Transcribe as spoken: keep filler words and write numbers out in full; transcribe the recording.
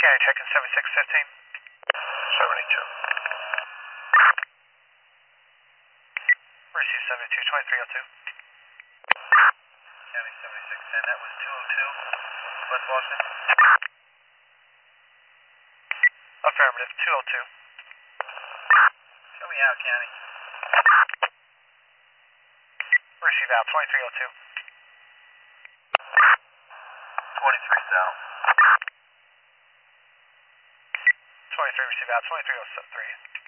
County checking seventy-six fifteen. seventy-two. Receive seventy-two twenty-three oh two. County seventy-six ten, that was two oh two, West Boston. Affirmative, two oh two. Show me out, County. Receive out, twenty-three oh two. twenty-three south. twenty-three, receive out, twenty-three oh three.